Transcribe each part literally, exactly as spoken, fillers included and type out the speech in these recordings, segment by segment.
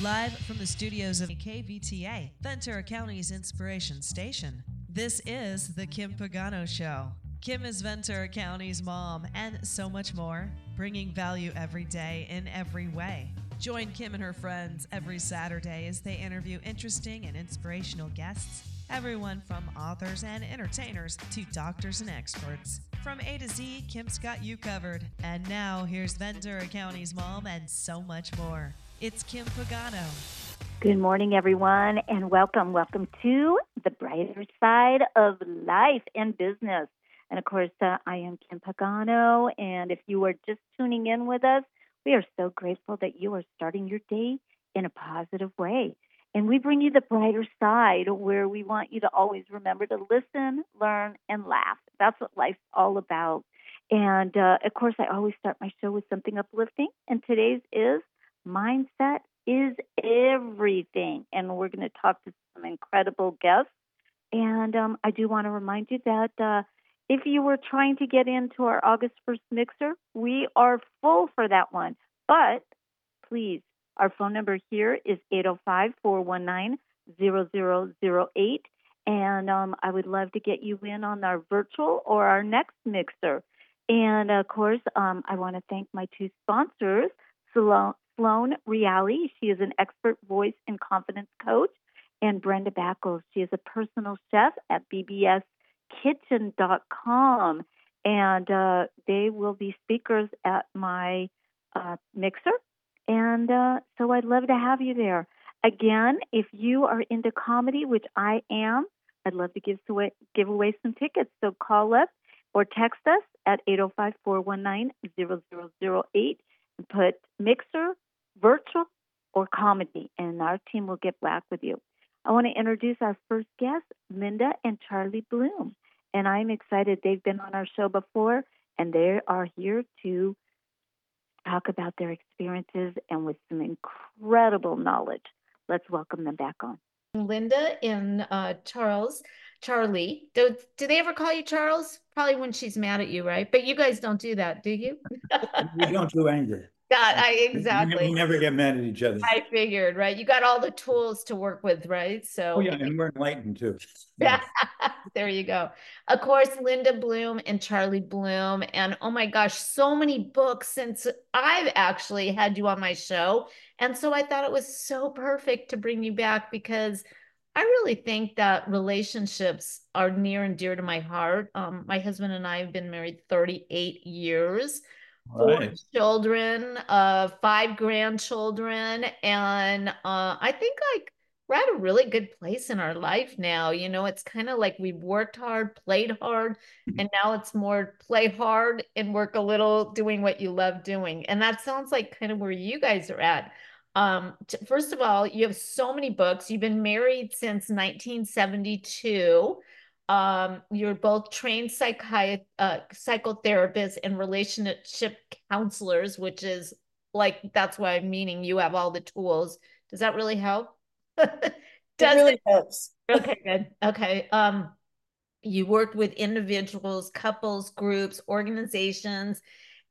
Live from the studios of K V T A, Ventura County's inspiration station. This is The Kim Pagano Show. Kim is Ventura County's mom and so much more, bringing value every day in every way. Join Kim and her friends every Saturday as they interview interesting and inspirational guests, everyone from authors and entertainers to doctors and experts. From A to Z, Kim's got you covered. And now, here's Ventura County's mom and so much more. It's Kim Pagano. Good morning, everyone, and welcome. Welcome to the brighter side of life and business. And, of course, uh, I am Kim Pagano, and if you are just tuning in with us, we are so grateful that you are starting your day in a positive way. And we bring you the brighter side where we want you to always remember to listen, learn, and laugh. That's what life's all about. And, uh, of course, I always start my show with something uplifting, and today's is Mindset is Everything. And we're going to talk to some incredible guests. And um, I do want to remind you that uh, if you were trying to get into our August first mixer, we are full for that one. But please, our phone number here is eight oh five, four one nine, zero zero zero eight. And um, I would love to get you in on our virtual or our next mixer. And, of course, um, I want to thank my two sponsors, Sloan, Sloan Reale. She is an expert voice and confidence coach. And Brenda Backles. She is a personal chef at b b s kitchen dot com. And uh, they will be speakers at my uh, mixer. And uh, so I'd love to have you there. Again, if you are into comedy, which I am, I'd love to give away, give away some tickets. So call us or text us at eight oh five, four one nine, zero zero zero eight and put mixer, virtual, or comedy, and our team will get back with you. I want to introduce our first guests, Linda and Charlie Bloom. And I'm excited. They've been on our show before, and they are here to talk about their experiences and with some incredible knowledge. Let's welcome them back on. Linda and uh, Charles, Charlie. Do, do they ever call you Charles? Probably when she's mad at you, right? But you guys don't do that, do you? We don't do anger. God, I exactly. We never get mad at each other. I figured, right? You got all the tools to work with, right? So oh yeah, and we're enlightened too. Yeah. There you go. Of course, Linda Bloom and Charlie Bloom. And oh my gosh, so many books since I've actually had you on my show. And so I thought it was so perfect to bring you back because I really think that relationships are near and dear to my heart. Um, my husband and I have been married thirty-eight years. Four Right. children, uh, five grandchildren, and uh, I think like we're at a really good place in our life now. You know, it's kind of like we've worked hard, played hard, and now it's more play hard and work a little, doing what you love doing. And that sounds like kind of where you guys are at. Um, t- first of all, you have so many books. You've been married since nineteen seventy-two. Um, you're both trained psychi- uh, psychotherapists and relationship counselors, which is like, that's why I'm meaning you have all the tools. Does that really help? Does it really it? helps. Okay, good. Okay. Um, you worked with individuals, couples, groups, organizations,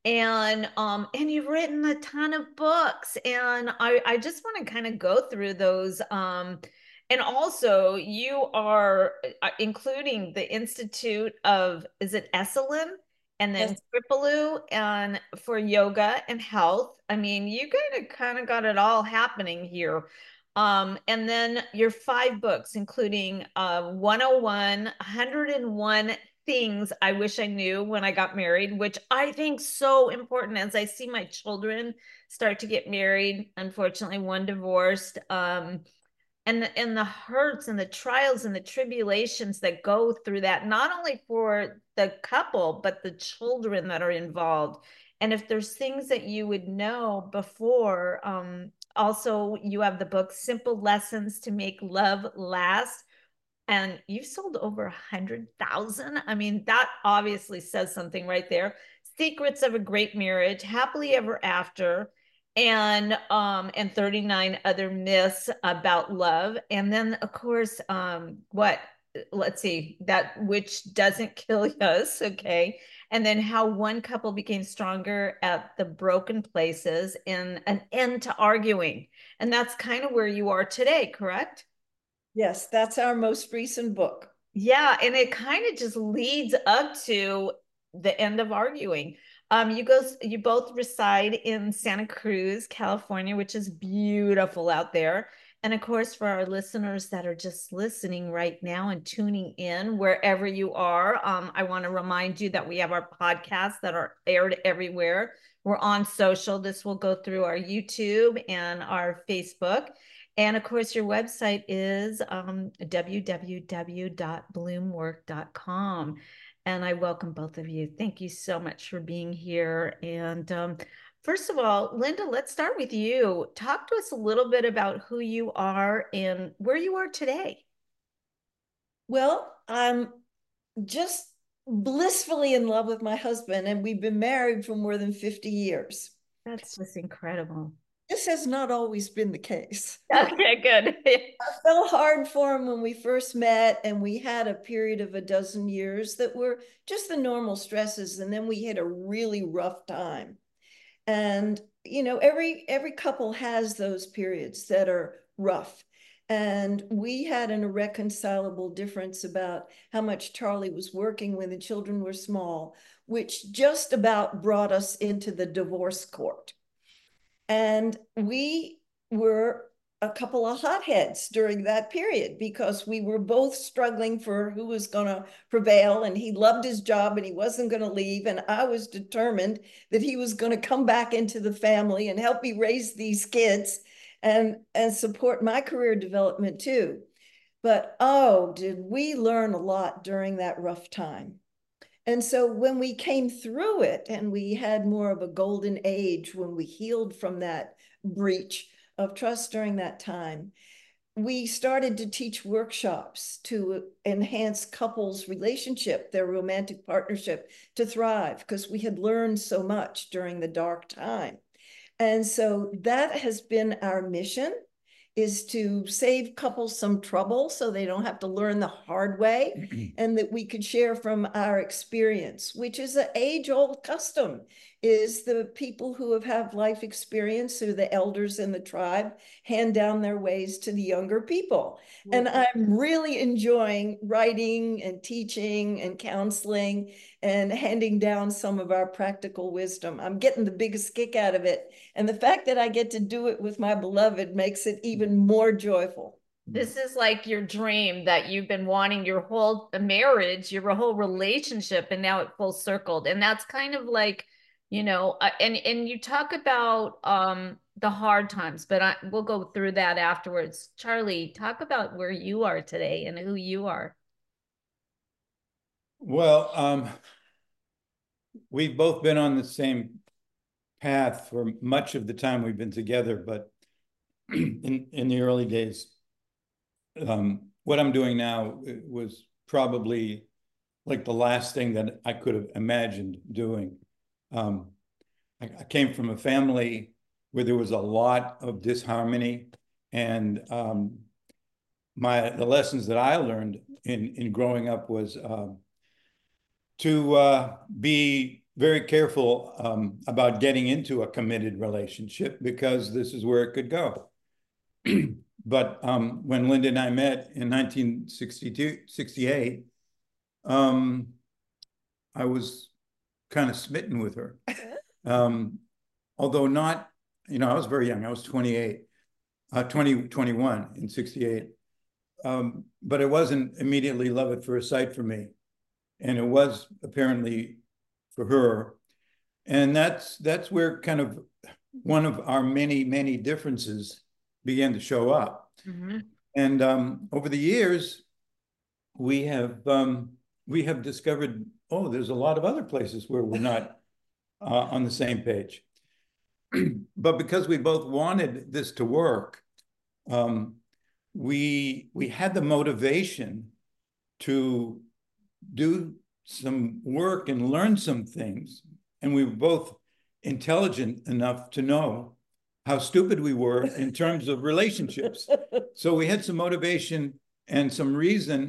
and um, and you've written a ton of books. And I, I just want to kind of go through those. Um, and also, you are uh, including the Institute of, is it Esalen? And then Yes. Kripalu and for yoga and health. I mean, you kind of kind of got it all happening here. Um, and then your five books, including uh, one oh one, one hundred one things I wish I knew when I got married, which I think so important as I see my children start to get married. Unfortunately, one divorced. Um, and the, and the hurts and the trials and the tribulations that go through that, not only for the couple, but the children that are involved. And if there's things that you would know before, um, also you have the book, Simple Lessons to Make Love Last. And you've sold over a hundred thousand. I mean, that obviously says something right there. Secrets of a Great Marriage, Happily Ever After, and um and thirty-nine other myths about love. And then of course, um what let's see, that which doesn't kill us, okay? And then how one couple became stronger at the broken places and an end to arguing. And that's kind of where you are today, correct? Yes, that's our most recent book. Yeah, and it kind of just leads up to the end of arguing. Um, you go, you both reside in Santa Cruz, California, which is beautiful out there. And of course, for our listeners that are just listening right now and tuning in wherever you are, um, I want to remind you that we have our podcasts that are aired everywhere. We're on social. This will go through our YouTube and our Facebook. And of course, your website is um, w w w dot bloomwork dot com. And I welcome both of you. Thank you so much for being here. And um, first of all, Linda, let's start with you. Talk to us a little bit about who you are and where you are today. Well, I'm just blissfully in love with my husband, and we've been married for more than fifty years. That's just incredible. This has not always been the case. Okay, good. It fell hard for him when we first met, and we had a period of a dozen years that were just the normal stresses, and then we had a really rough time. And, you know, every every couple has those periods that are rough. And we had an irreconcilable difference about how much Charlie was working when the children were small, which just about brought us into the divorce court. And we were a couple of hotheads during that period because we were both struggling for who was going to prevail. And he loved his job and he wasn't going to leave. And I was determined that he was going to come back into the family and help me raise these kids and, and support my career development too. But oh, did we learn a lot during that rough time. And so when we came through it and we had more of a golden age when we healed from that breach of trust during that time, we started to teach workshops to enhance couples' relationship, their romantic partnership, to thrive, because we had learned so much during the dark time. And so that has been our mission, is to save couples some trouble so they don't have to learn the hard way, and that we could share from our experience, which is an age-old custom, is the people who have had life experience, or the elders in the tribe, hand down their ways to the younger people. Mm-hmm. And I'm really enjoying writing and teaching and counseling and handing down some of our practical wisdom. I'm getting the biggest kick out of it. And the fact that I get to do it with my beloved makes it even more joyful. This is like your dream that you've been wanting your whole marriage, your whole relationship, and now it full circled. And that's kind of like, you know, uh, and, and you talk about um, the hard times, but I, we'll go through that afterwards. Charlie, talk about where you are today and who you are. Well, um, we've both been on the same path for much of the time we've been together, but in, in the early days, um, what I'm doing now was probably like the last thing that I could have imagined doing. Um, I, I came from a family where there was a lot of disharmony, and um, my the lessons that I learned in, in growing up was um, to uh, be very careful um, about getting into a committed relationship, because this is where it could go. But um, when Linda and I met in nineteen sixty-two, sixty-eight, um, I was kind of smitten with her. Um, although not, you know, I was very young. I was twenty-eight, uh, twenty, twenty-one in sixty-eight. Um, but it wasn't immediately love at first sight for me. And it was apparently for her. And that's, that's where kind of one of our many, many differences began to show up. Mm-hmm. And um, over the years, we have um, we have discovered, oh, there's a lot of other places where we're not uh, on the same page. But because we both wanted this to work, um, we we had the motivation to do some work and learn some things, and we were both intelligent enough to know how stupid we were in terms of relationships. So we had some motivation and some reason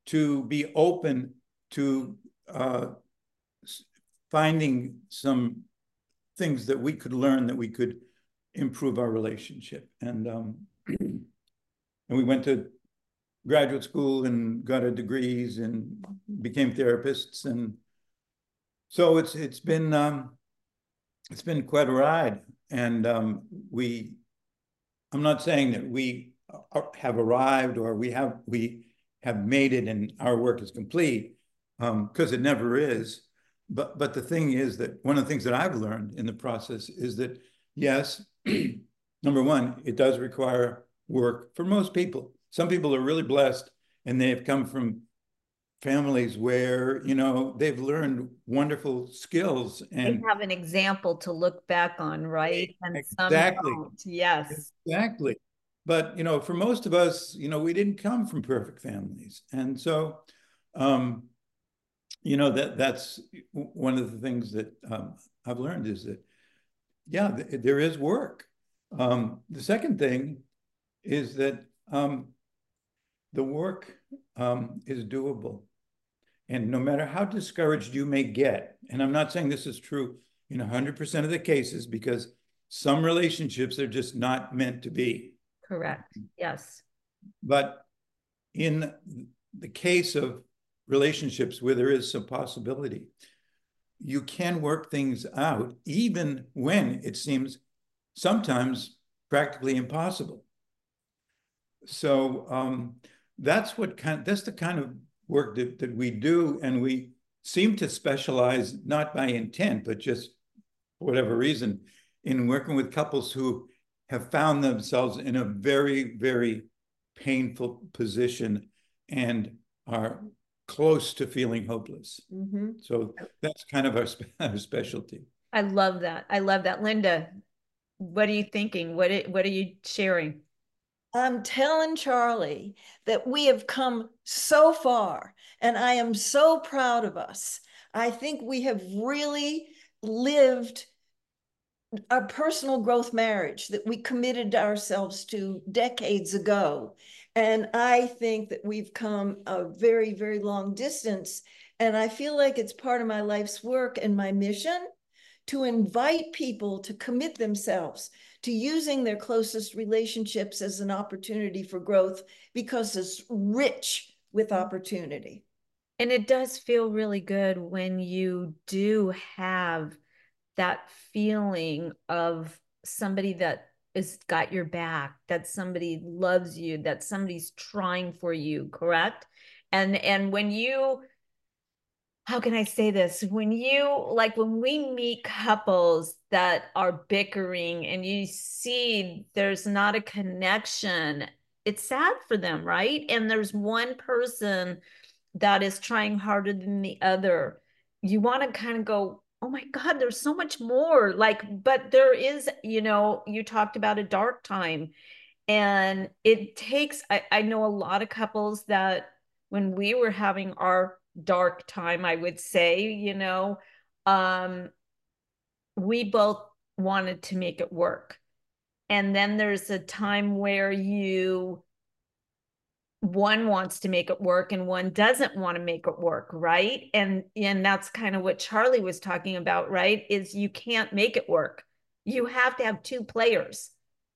to be open to uh, finding some things that we could learn, that we could improve our relationship. And um, and we went to graduate school and got our degrees and became therapists. And so it's it's been um, it's been quite a ride. And um, we, I'm not saying that we have arrived or we have we have made it and our work is complete, because um, it never is. But but the thing is that one of the things that I've learned in the process is that, yes, number one, it does require work for most people. Some people are really blessed and they have come from families where, you know, they've learned wonderful skills and they have an example to look back on, right? And exactly. Some don't. Yes. Exactly. But, you know, for most of us, you know, we didn't come from perfect families. And so, um, you know, that that's one of the things that um, I've learned is that, yeah, th there is work. Um, the second thing is that um, the work um, is doable. And no matter how discouraged you may get, and I'm not saying this is true in one hundred percent of the cases, because some relationships are just not meant to be. Correct. Yes. But in the case of relationships where there is some possibility, you can work things out even when it seems sometimes practically impossible. So um, that's what kind, that's the kind of work that, that we do, and we seem to specialize, not by intent, but just for whatever reason, in working with couples who have found themselves in a very, very painful position and are close to feeling hopeless. Mm-hmm. So that's kind of our, spe our specialty. I love that. I love that. Linda, what are you thinking? What, what are you sharing? I'm telling Charlie that we have come so far, and I am so proud of us. I think we have really lived a personal growth marriage that we committed ourselves to decades ago. And I think that we've come a very, very long distance. And I feel like it's part of my life's work and my mission to invite people to commit themselves to using their closest relationships as an opportunity for growth, because it's rich with opportunity. And it does feel really good when you do have that feeling of somebody that is got your back, that somebody loves you, that somebody's trying for you, correct? And and when you, how can I say this? When you, like when we meet couples that are bickering and you see there's not a connection, it's sad for them, right? And there's one person that is trying harder than the other. You want to kind of go, oh my God, there's so much more. Like, but there is, you know, you talked about a dark time. And it takes, I, I know a lot of couples that when we were having our dark time, I would say, you know, um, we both wanted to make it work. And then there's a time where you, one wants to make it work and one doesn't want to make it work, right? And and that's kind of what Charlie was talking about, right? Is you can't make it work. You have to have two players.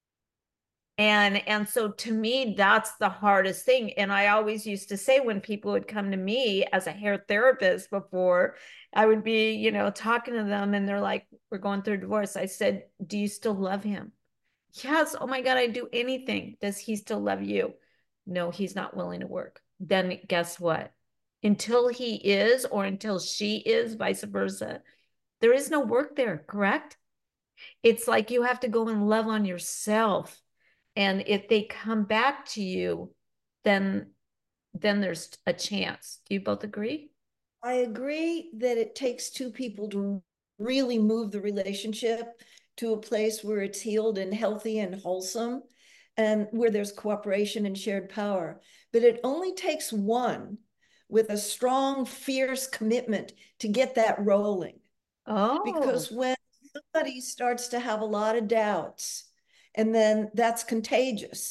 And and so to me, that's the hardest thing. And I always used to say, when people would come to me as a hair therapist before, I would be, you know, talking to them and they're like, we're going through a divorce. I said, do you still love him? Yes. Oh my God, I'd do anything. Does he still love you? No, he's not willing to work. Then guess what? Until he is, or until she is, vice versa, there is no work there, correct? It's like you have to go and love on yourself. And if they come back to you, then, then there's a chance. Do you both agree? I agree that it takes two people to really move the relationship to a place where it's healed and healthy and wholesome, and where there's cooperation and shared power. But it only takes one with a strong, fierce commitment to get that rolling. Oh. Because when somebody starts to have a lot of doubts, and then that's contagious.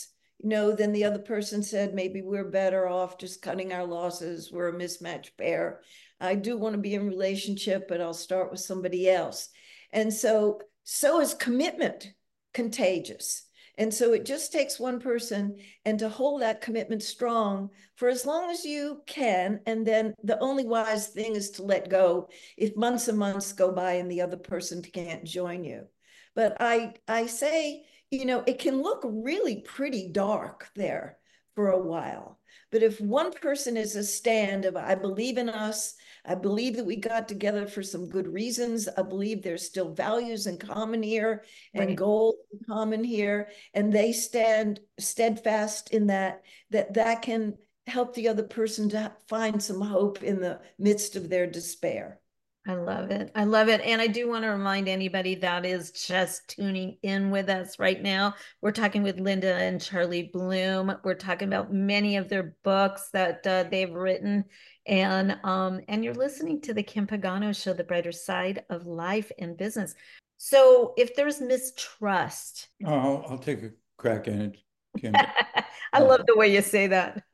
you know, then the other person said, maybe we're better off just cutting our losses. We're a mismatched pair. I do want to be in a relationship, but I'll start with somebody else. And so, so is commitment contagious. And so it just takes one person, and to hold that commitment strong for as long as you can. And then the only wise thing is to let go if months and months go by and the other person can't join you. But I, I say, you know, it can look really pretty dark there for a while. But if one person is a stand of, I believe in us, I believe that we got together for some good reasons, I believe there's still values in common here and Right. goals in common here, and they stand steadfast in that, that that can help the other person to find some hope in the midst of their despair. I love it. I love it. And I do want to remind anybody that is just tuning in with us right now. We're talking with Linda and Charlie Bloom. We're talking about many of their books that uh, they've written. And um, and you're listening to the Kim Pagano Show, The Brighter Side of Life and Business. So if there's mistrust. Oh, I'll, I'll take a crack at it, Kim. I love the way you say that.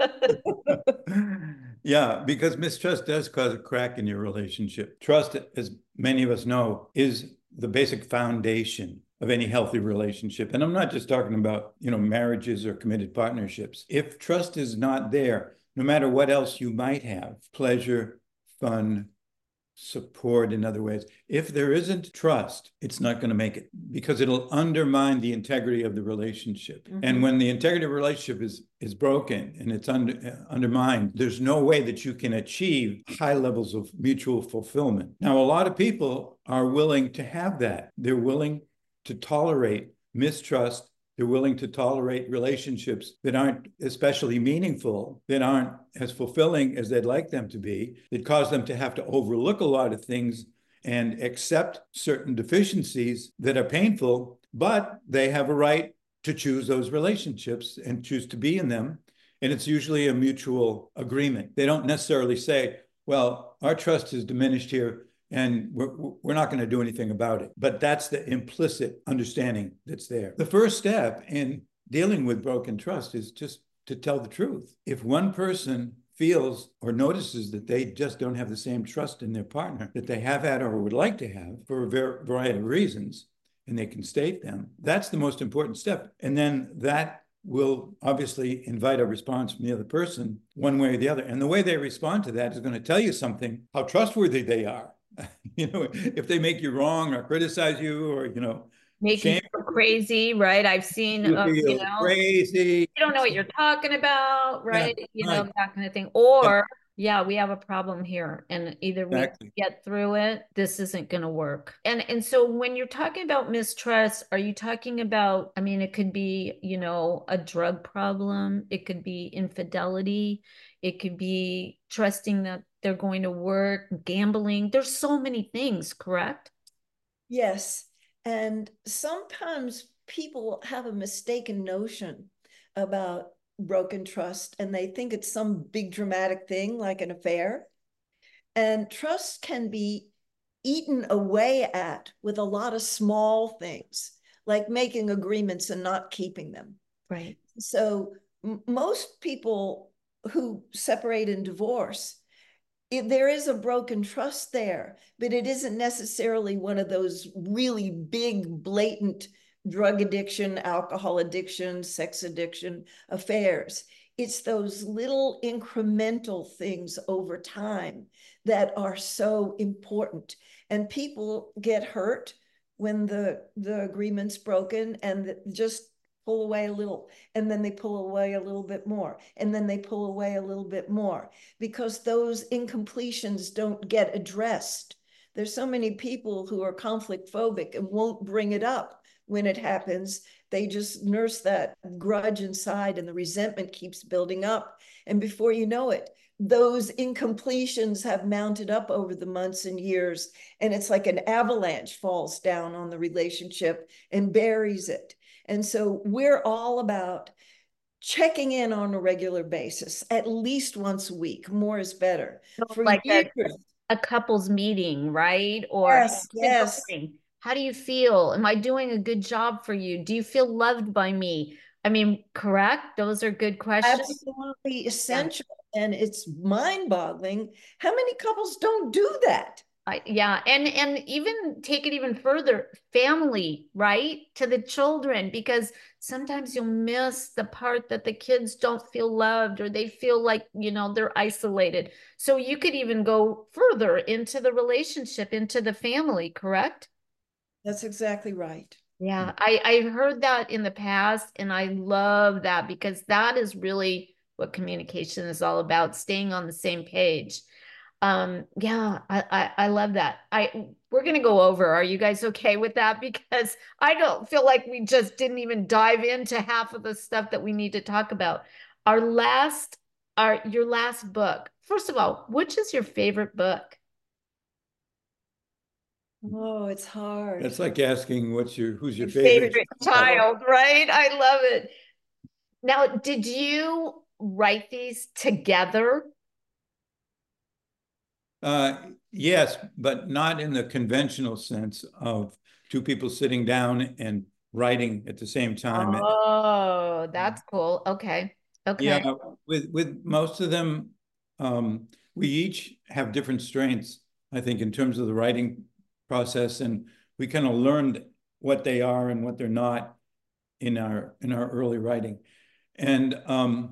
Yeah, because mistrust does cause a crack in your relationship. Trust, as many of us know, is the basic foundation of any healthy relationship. And I'm not just talking about, you know, marriages or committed partnerships. If trust is not there, no matter what else you might have, pleasure, fun, support in other ways, if there isn't trust, it's not going to make it, because it'll undermine the integrity of the relationship. Mm-hmm. And when the integrity of the relationship is is broken and it's under, uh, undermined, there's no way that you can achieve high levels of mutual fulfillment. Now, a lot of people are willing to have that. They're willing to tolerate mistrust. They're willing to tolerate relationships that aren't especially meaningful, that aren't as fulfilling as they'd like them to be, that cause them to have to overlook a lot of things and accept certain deficiencies that are painful, but they have a right to choose those relationships and choose to be in them. And it's usually a mutual agreement. They don't necessarily say, well, our trust is diminished here, and we're, we're not going to do anything about it. But that's the implicit understanding that's there. The first step in dealing with broken trust is just to tell the truth. If one person feels or notices that they just don't have the same trust in their partner that they have had or would like to have for a variety of reasons, and they can state them, that's the most important step. And then that will obviously invite a response from the other person one way or the other. And the way they respond to that is going to tell you something, how trustworthy they are. You know, if they make you wrong or criticize you or, you know, making you feel crazy, right? I've seen, you, uh, you know, crazy. You don't know what you're talking about, right? Yeah, you right. know, that kind of thing. Or, yeah. yeah, we have a problem here, and either Exactly. we get through it, this isn't going to work. And and so when you're talking about mistrust, are you talking about, I mean, it could be, you know, a drug problem, it could be infidelity, it could be trusting that they're going to work, gambling. There's so many things, correct? Yes. And sometimes people have a mistaken notion about broken trust, and they think it's some big dramatic thing like an affair. And trust can be eaten away at with a lot of small things, like making agreements and not keeping them. Right. So m- most people who separate and divorce, It, there is a broken trust there, but it isn't necessarily one of those really big, blatant drug addiction, alcohol addiction, sex addiction affairs. It's those little incremental things over time that are so important. And people get hurt when the, the agreement's broken, and just pull away a little, and then they pull away a little bit more, and then they pull away a little bit more, because those incompletions don't get addressed. There's so many people who are conflict phobic and won't bring it up when it happens. They just nurse that grudge inside, and the resentment keeps building up. And before you know it, those incompletions have mounted up over the months and years, and it's like an avalanche falls down on the relationship and buries it. And so we're all about checking in on a regular basis, at least once a week. More is better. For like years. A, a couple's meeting, right? Or yes, yes. How do you feel? Am I doing a good job for you? Do you feel loved by me? I mean, correct? Those are good questions. Absolutely essential. Yeah. And it's mind-boggling how many couples don't do that. Uh, yeah, and and even take it even further, family, right? To the children, because sometimes you'll miss the part that the kids don't feel loved or they feel like, you know, they're isolated. So you could even go further into the relationship, into the family, correct? That's exactly right. Yeah, I I heard that in the past, and I love that because that is really what communication is all about, staying on the same page. Um, yeah, I, I, I love that. I, we're going to go over. Are you guys okay with that? Because I don't feel like we just didn't even dive into half of the stuff that we need to talk about. Our last, our, your last book. First of all, which is your favorite book? Oh, it's hard. That's like asking what's your, who's your favorite, favorite child, right? I love it. Now, did you write these together? Uh, yes, but not in the conventional sense of two people sitting down and writing at the same time. Oh, that's cool. Okay. Okay. Yeah, with with most of them, um, we each have different strengths, I think, in terms of the writing process, and we kind of learned what they are and what they're not in our in our early writing. And um,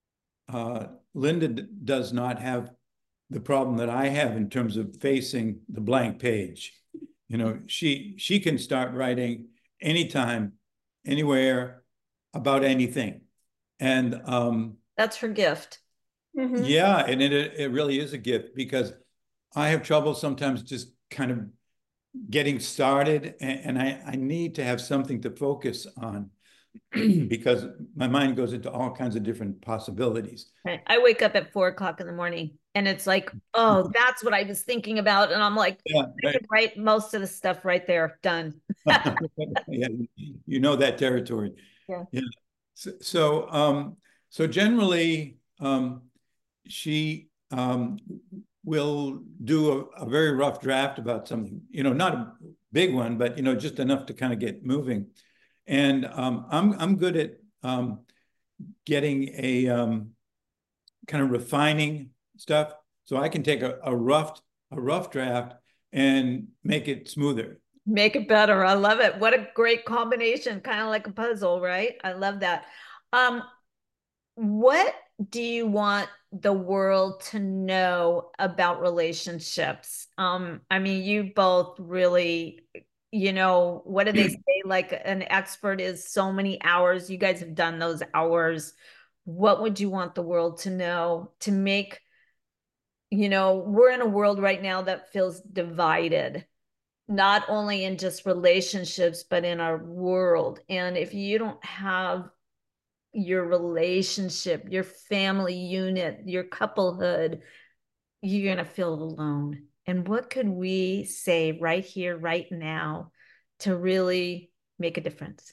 uh, Linda does not have the problem that I have in terms of facing the blank page. You know, she she can start writing anytime, anywhere, about anything. And um, that's her gift. Mm-hmm. Yeah, and it it really is a gift because I have trouble sometimes just kind of getting started, and, and I, I need to have something to focus on because my mind goes into all kinds of different possibilities. Right. I wake up at four o'clock in the morning and it's like, oh, that's what I was thinking about. And I'm like, yeah, right. I can write most of the stuff right there, done. Yeah, you know that territory. Yeah. Yeah. So, so, um, so generally, um, she um, will do a, a very rough draft about something, you know, not a big one, but, you know, just enough to kind of get moving. And um, I'm, I'm good at um, getting a um, kind of refining stuff. So I can take a, a rough, a rough draft and make it smoother. Make it better. I love it. What a great combination, kind of like a puzzle, right? I love that. Um, what do you want the world to know about relationships? Um, I mean, you both really, you know, what do they say? Like an expert is so many hours. You guys have done those hours. What would you want the world to know to make, you know, we're in a world right now that feels divided, not only in just relationships, but in our world. And if you don't have your relationship, your family unit, your couplehood, you're going to feel alone. And what could we say right here, right now, to really make a difference?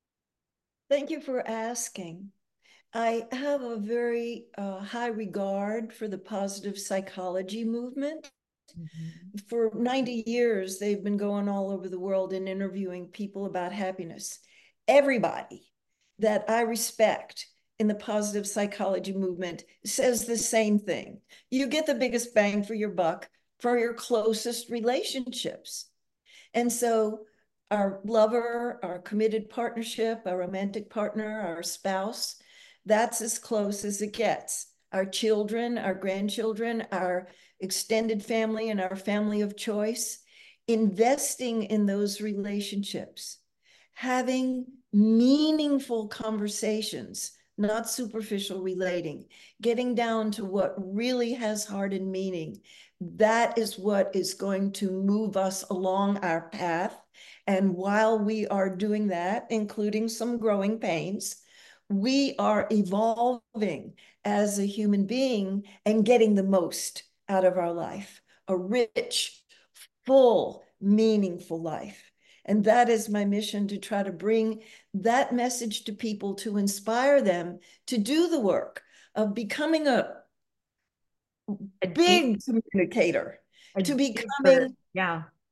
Thank you for asking. I have a very uh, high regard for the positive psychology movement. Mm-hmm. For ninety years, they've been going all over the world and interviewing people about happiness. Everybody that I respect in the positive psychology movement says the same thing. You get the biggest bang for your buck for your closest relationships. And so our lover, our committed partnership, our romantic partner, our spouse, that's as close as it gets. Our children, our grandchildren, our extended family, and our family of choice, investing in those relationships, having meaningful conversations, not superficial relating, getting down to what really has heart and meaning. That is what is going to move us along our path. And while we are doing that, including some growing pains, we are evolving as a human being and getting the most out of our life, a rich, full, meaningful life. And that is my mission, to try to bring that message to people, to inspire them to do the work of becoming a, a big deep, communicator, a to becoming deeper, yeah.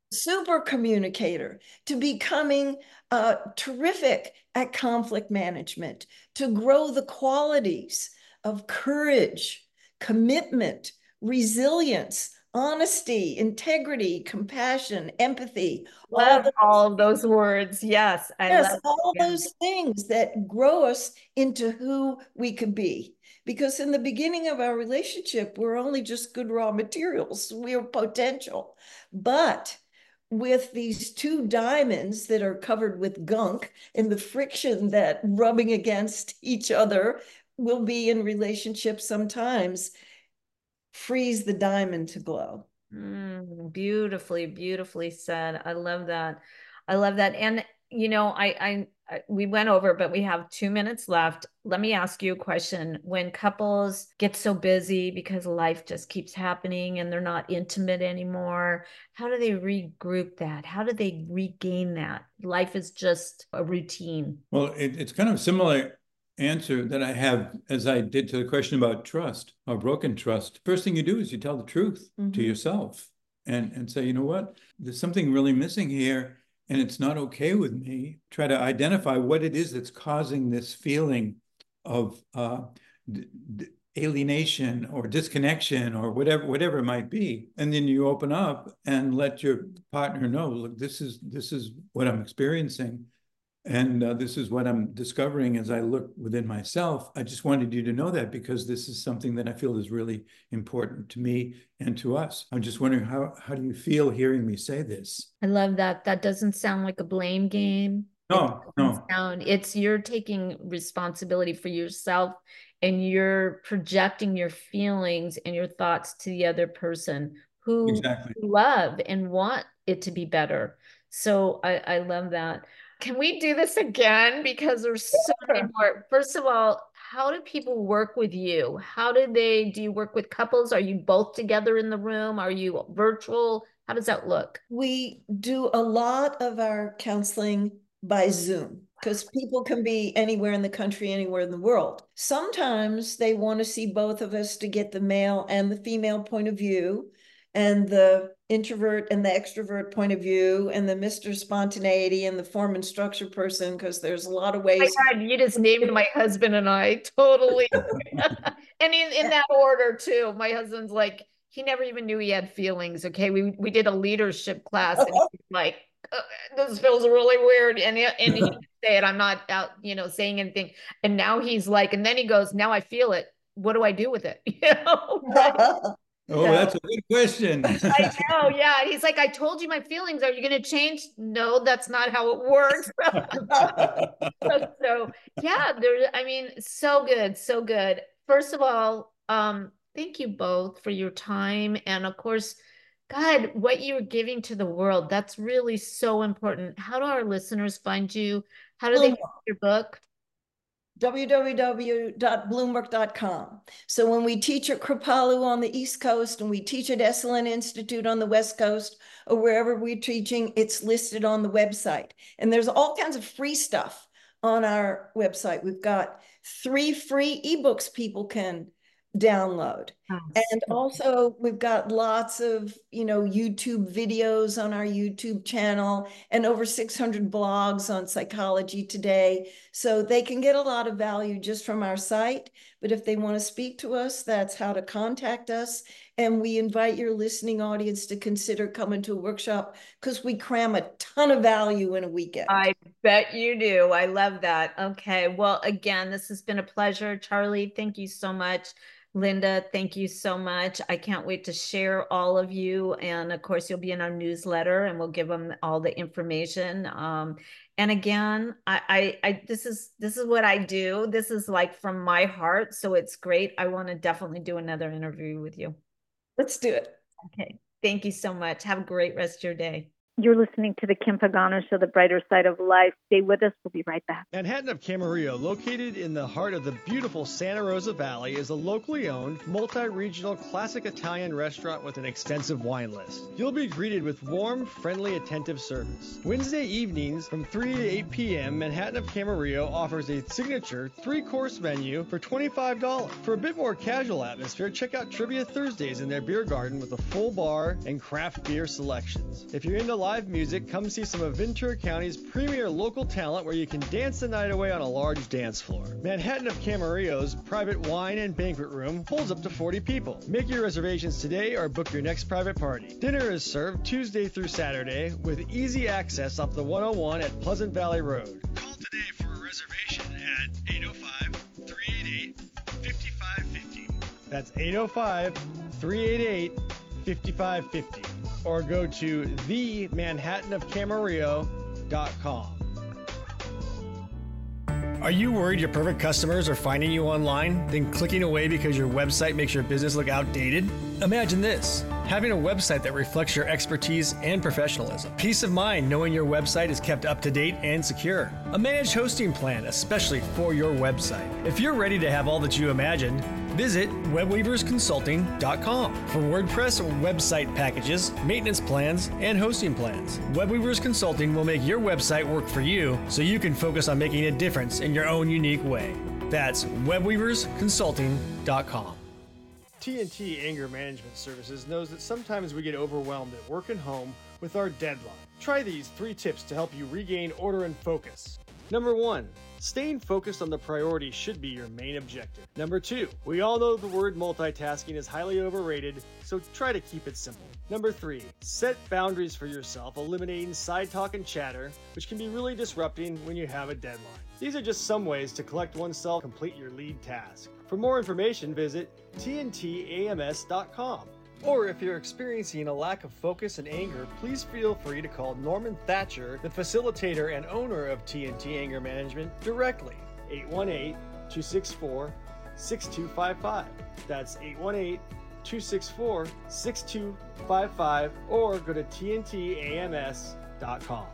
super communicator, to becoming uh, terrific at conflict management, to grow the qualities of courage, commitment, resilience, honesty, integrity, compassion, empathy, all Love the all of those words. Yes, I yes, love all yeah. those things that grow us into who we could be. Because in the beginning of our relationship, we're only just good raw materials. We're potential. But with these two diamonds that are covered with gunk and the friction that rubbing against each other will be in relationships sometimes, freeze the diamond to glow. Mm, beautifully, beautifully said. I love that. I love that. And you know, I, I, we went over, but we have two minutes left. Let me ask you a question. When couples get so busy because life just keeps happening and they're not intimate anymore, how do they regroup that? How do they regain that? Life is just a routine. Well, it, it's kind of a similar answer that I have as I did to the question about trust or broken trust. First thing you do is you tell the truth mm-hmm. to yourself and, and say, you know what, there's something really missing here and it's not okay with me. Try to identify what it is that's causing this feeling of uh, d- d- alienation or disconnection or whatever whatever it might be, and then you open up and let your partner know, look, this is this is what I'm experiencing, and uh, this is what I'm discovering as I look within myself. I just wanted you to know that because this is something that I feel is really important to me and to us. I'm just wondering, how how do you feel hearing me say this? I love that. That doesn't sound like a blame game. No, it no. Sound, it's you're taking responsibility for yourself and you're projecting your feelings and your thoughts to the other person who exactly. love and want it to be better. So I, I love that. Can we do this again? Because there's so many more. First of all, how do people work with you? How do they, do you work with couples? Are you both together in the room? Are you virtual? How does that look? We do a lot of our counseling by Zoom because people can be anywhere in the country, anywhere in the world. Sometimes they want to see both of us to get the male and the female point of view, and the introvert and the extrovert point of view, and the Mister Spontaneity and the form and structure person, because there's a lot of ways. Oh my God, you just named my husband and I totally. And in, in that order too. My husband's like, he never even knew he had feelings. Okay. We, we did a leadership class and he's like, uh, this feels really weird. And, and he didn't say it. I'm not out, you know, saying anything. And now he's like, and then he goes, now I feel it. What do I do with it? You know? Right? Oh, so, that's a good question. I know. Yeah. He's like, I told you my feelings. Are you going to change? No, that's not how it works. so, so yeah, there, I mean, so good. So good. First of all, um, thank you both for your time. And of course, God, what you're giving to the world, that's really so important. How do our listeners find you? How do they find your book? w w w dot bloomberg dot com. So when we teach at Kripalu on the East Coast and we teach at Esalen Institute on the West Coast or wherever we're teaching, it's listed on the website. And there's all kinds of free stuff on our website. We've got three free ebooks people can download. Oh, and also we've got lots of, you know, YouTube videos on our YouTube channel and over six hundred blogs on Psychology Today. So they can get a lot of value just from our site. But if they want to speak to us, that's how to contact us. And we invite your listening audience to consider coming to a workshop because we cram a ton of value in a weekend. I bet you do. I love that. Okay. Well, again, this has been a pleasure. Charlie, thank you so much. Linda, thank you so much. I can't wait to share all of you. And of course, you'll be in our newsletter and we'll give them all the information. Um, and again, I, I, I, this is, this is what I do. This is like from my heart. So it's great. I want to definitely do another interview with you. Let's do it. Okay. Thank you so much. Have a great rest of your day. You're listening to the Kim Pagano Show, The Brighter Side of Life. Stay with us. We'll be right back. Manhattan of Camarillo, located in the heart of the beautiful Santa Rosa Valley, is a locally owned, multi-regional classic Italian restaurant with an extensive wine list. You'll be greeted with warm, friendly, attentive service. Wednesday evenings from three to eight p.m., Manhattan of Camarillo offers a signature three-course menu for twenty-five dollars. For a bit more casual atmosphere, check out Trivia Thursdays in their beer garden with a full bar and craft beer selections. If you're into live music, come see some of Ventura County's premier local talent where you can dance the night away on a large dance floor. Manhattan of Camarillo's private wine and banquet room holds up to forty people. Make your reservations today or book your next private party. Dinner is served Tuesday through Saturday with easy access up the one oh one at Pleasant Valley Road. Call today for a reservation at eight oh five, three eight eight, five five five zero. That's eight oh five, three eight eight, five five five zero. Or go to the manhattan of camarillo dot com. Are you worried your perfect customers are finding you online, then clicking away because your website makes your business look outdated? Imagine this: having a website that reflects your expertise and professionalism. Peace of mind knowing your website is kept up to date and secure. A managed hosting plan, especially for your website. If you're ready to have all that you imagined, visit web weavers consulting dot com for WordPress website packages, maintenance plans, and hosting plans. WebWeavers Consulting will make your website work for you so you can focus on making a difference in your own unique way. That's web weavers consulting dot com. T N T Anger Management Services knows that sometimes we get overwhelmed at work and home with our deadline. Try these three tips to help you regain order and focus. Number one, staying focused on the priority should be your main objective. Number two, we all know the word multitasking is highly overrated, so try to keep it simple. Number three, set boundaries for yourself, eliminating side talk and chatter, which can be really disrupting when you have a deadline. These are just some ways to collect oneself and complete your lead task. For more information, visit T N T A M S dot com. Or if you're experiencing a lack of focus and anger, please feel free to call Norman Thatcher, the facilitator and owner of T N T Anger Management, directly. eight one eight, two six four, six two five five. That's eight one eight, two six four, six two five five, or go to T N T A M S dot com.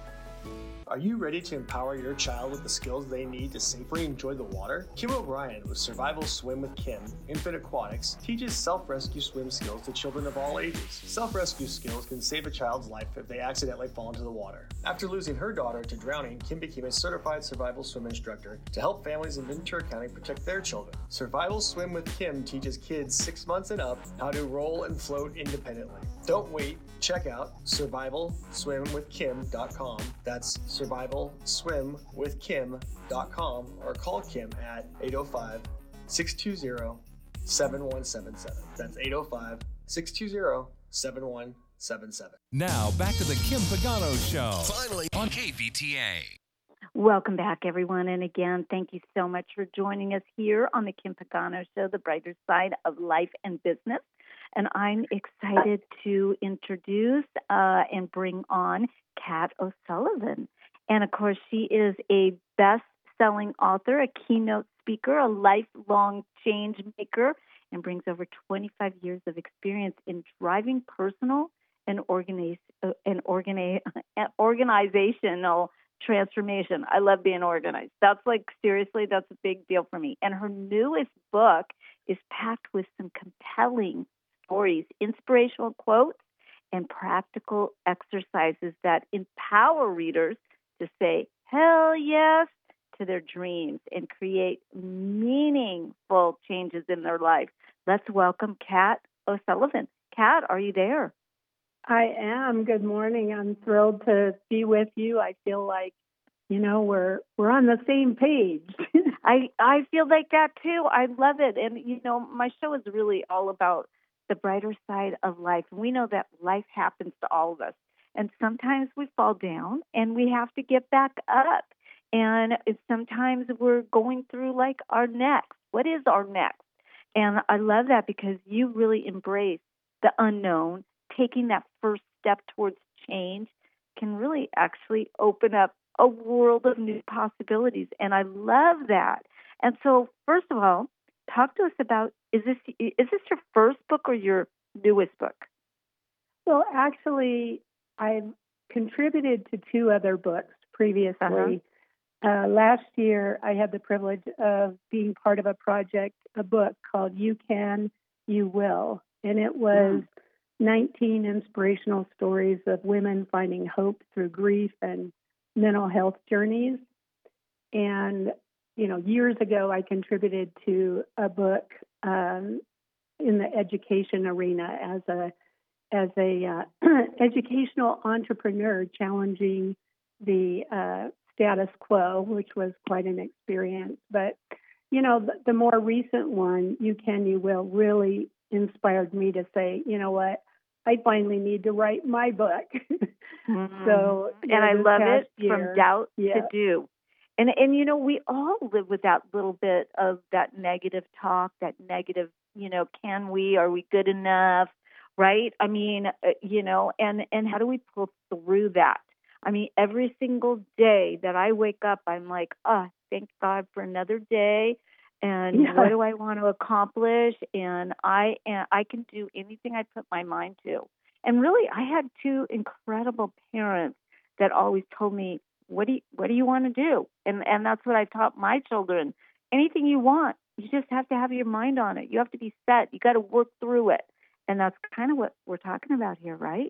Are you ready to empower your child with the skills they need to safely enjoy the water? Kim O'Brien with Survival Swim with Kim, Infant Aquatics, teaches self-rescue swim skills to children of all ages. Self-rescue skills can save a child's life if they accidentally fall into the water. After losing her daughter to drowning, Kim became a certified survival swim instructor to help families in Ventura County protect their children. Survival Swim with Kim teaches kids six months and up how to roll and float independently. Don't wait. Check out survival swim with kim dot com. That's survival swim with kim dot com, or call Kim at eight oh five, six two zero, seven one seven seven. That's eight oh five, six two zero, seven one seven seven. Now back to the Kim Pagano Show. Finally on K V T A. Welcome back, everyone. And again, thank you so much for joining us here on the Kim Pagano Show, The Brighter Side of Life and Business. And I'm excited to introduce uh, and bring on Kat O'Sullivan. And of course, she is a best-selling author, a keynote speaker, a lifelong change maker, and brings over twenty-five years of experience in driving personal and, organize, uh, and organi- organizational transformation. I love being organized. That's like, seriously, that's a big deal for me. And her newest book is packed with some compelling stories, inspirational quotes, and practical exercises that empower readers to say hell yes to their dreams and create meaningful changes in their life. Let's welcome Kat O'Sullivan. Kat, are you there? I am. Good morning. I'm thrilled to be with you. I feel like, you know, we're we're on the same page. I I feel like that too. I love it. And, you know, my show is really all about the brighter side of life. And we know that life happens to all of us. And sometimes we fall down and we have to get back up. And it's sometimes we're going through like our next. What is our next? And I love that because you really embrace the unknown. Taking that first step towards change can really actually open up a world of new possibilities. And I love that. And so, first of all, talk to us about, is this is this your first book or your newest book? Well, actually, I've contributed to two other books previously. Uh-huh. Uh, last year, I had the privilege of being part of a project, a book called You Can, You Will. And it was mm. nineteen inspirational stories of women finding hope through grief and mental health journeys. And, you know, years ago, I contributed to a book um, in the education arena as a as a uh, educational entrepreneur, challenging the uh, status quo, which was quite an experience. But, you know, the, the more recent one, You Can, You Will, really inspired me to say, you know what, I finally need to write my book. mm-hmm. So, and I love it year, from doubt yeah. to do. And, and, you know, we all live with that little bit of that negative talk, that negative, you know, can we, are we good enough, right? I mean, uh, you know, and, and how do we pull through that? I mean, every single day that I wake up, I'm like, oh, thank God for another day. And yeah. what do I want to accomplish? And I, and I can do anything I put my mind to. And really, I had two incredible parents that always told me, what do you, what do you want to do? And and that's what I taught my children. Anything you want, you just have to have your mind on it. You have to be set. You got to work through it. And that's kind of what we're talking about here, right?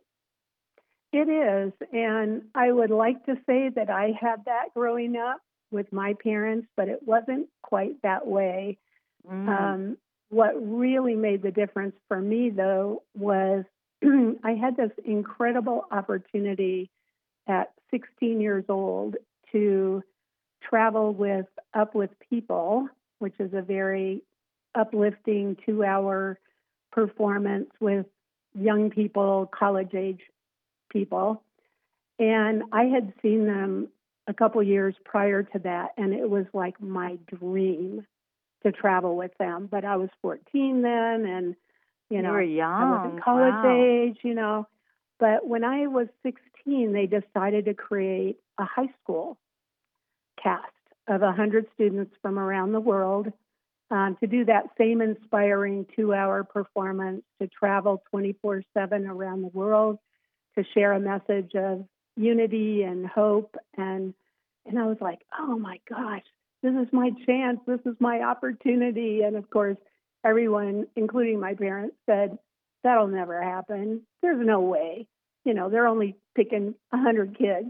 It is. And I would like to say that I had that growing up with my parents, but it wasn't quite that way. Mm. Um, what really made the difference for me, though, was I had this incredible opportunity at sixteen years old to travel with Up With People, which is a very uplifting two-hour performance with young people, college-age people. And I had seen them a couple years prior to that, and it was like my dream to travel with them. But I was fourteen then, and, you know, you were young. I was in college wow. age, you know. But when I was sixteen, they decided to create a high school cast of one hundred students from around the world um, to do that same inspiring two-hour performance, to travel twenty-four seven around the world, to share a message of unity and hope. And and I was like, oh, my gosh, this is my chance. This is my opportunity. And, of course, everyone, including my parents, said, that'll never happen. There's no way. You know, they're only picking one hundred kids.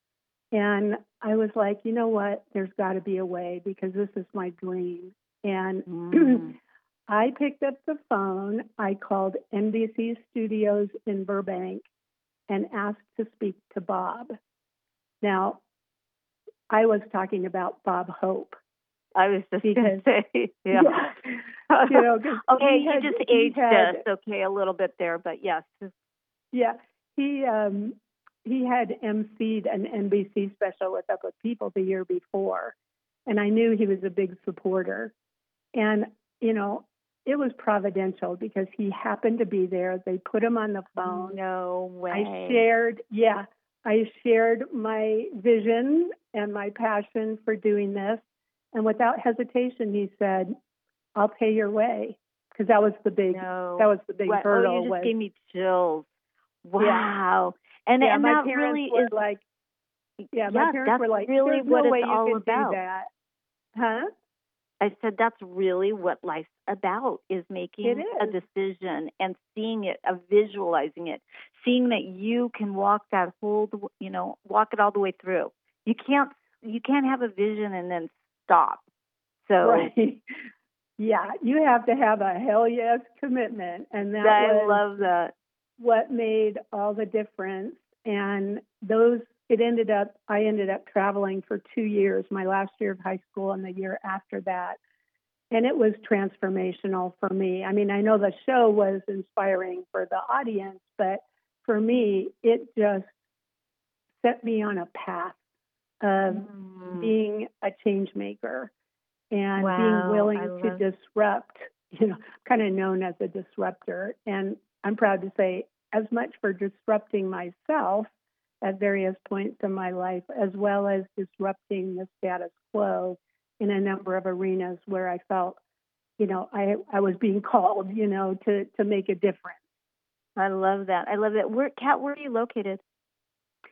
And I was like, you know what? There's got to be a way, because this is my dream. And mm. I picked up the phone. I called N B C Studios in Burbank and asked to speak to Bob. Now, I was talking about Bob Hope. I was just going to say, yeah. yeah. You know, okay, had, you just aged had, us, okay, a little bit there, but yes. Yeah, he um, he had emceed an N B C special with Up With People the year before, and I knew he was a big supporter. And, you know, it was providential because he happened to be there. They put him on the phone. No way. I shared, yeah, I shared my vision and my passion for doing this. And without hesitation, he said, I'll pay your way. Because that was the big, no. that was the big what? hurdle. Oh, you just was, gave me chills. Wow. Yeah. And, yeah, and my that parents really were is like, yeah, yeah, my parents that's were like, really there's what no it's way you all can about. do that. Huh? I said that's really what life's about, is making It is. a decision and seeing it, uh, visualizing it, seeing that you can walk that whole, you know, walk it all the way through. You can't, you can't have a vision and then stop. So, right. Yeah, you have to have a hell yes commitment. And that I was love that. what made all the difference. And those, it ended up, I ended up traveling for two years, my last year of high school and the year after that. And it was transformational for me. I mean, I know the show was inspiring for the audience, but for me, it just set me on a path of mm. being a change maker and wow, being willing I to love... disrupt, you know, kind of known as a disruptor. And I'm proud to say as much for disrupting myself at various points in my life, as well as disrupting the status quo in a number of arenas where I felt, you know, I I was being called, you know, to, to make a difference. I love that. I love that. Where, Kat, where are you located?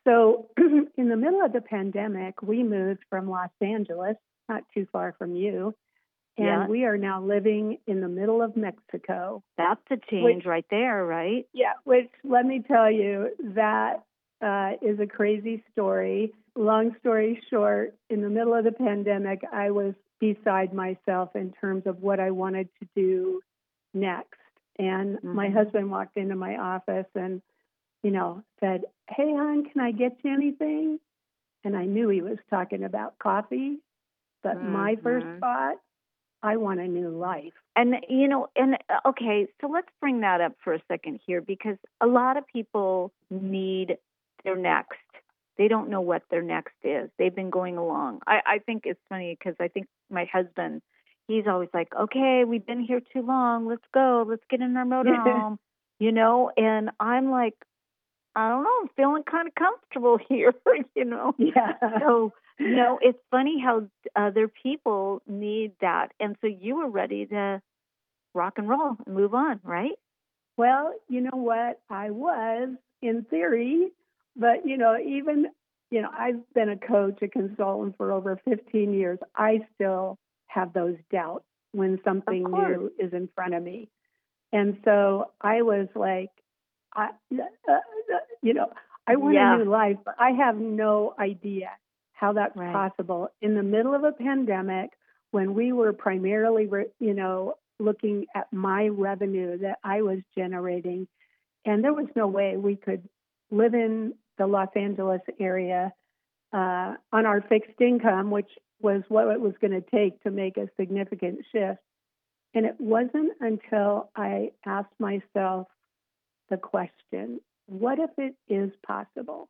So in the middle of the pandemic, we moved from Los Angeles, not too far from you, and Yeah. we are now living in the middle of Mexico. That's a change Which- right there, right? Yeah, which let me tell you, that uh, is a crazy story. Long story short, in the middle of the pandemic, I was beside myself in terms of what I wanted to do next. And my Mhm. husband walked into my office and, you know, said, "Hey, hon, can I get you anything?" And I knew he was talking about coffee, but my first Mhm. thought, I want a new life. And, you know, and uh, okay, so let's bring that up for a second here, because a lot of people need their next. They don't know what their next is. They've been going along. I, I think it's funny because I think my husband, he's always like, okay, we've been here too long. Let's go. Let's get in our motorhome, you know? And I'm like, I don't know, I'm feeling kind of comfortable here, you know? Yeah. So, you know, it's funny how other people need that. And so you were ready to rock and roll and move on, right? Well, you know what? I was in theory, but you know, even you know, I've been a coach, a consultant for over fifteen years. I still have those doubts when something Of course. new is in front of me, and so I was like, I, uh, uh, you know, I want Yeah. a new life, but I have no idea how that's Right. possible in the middle of a pandemic when we were primarily, re- you know, looking at my revenue that I was generating. And there was no way we could live in the Los Angeles area uh, on our fixed income, which was what it was going to take to make a significant shift. And it wasn't until I asked myself the question, what if it is possible?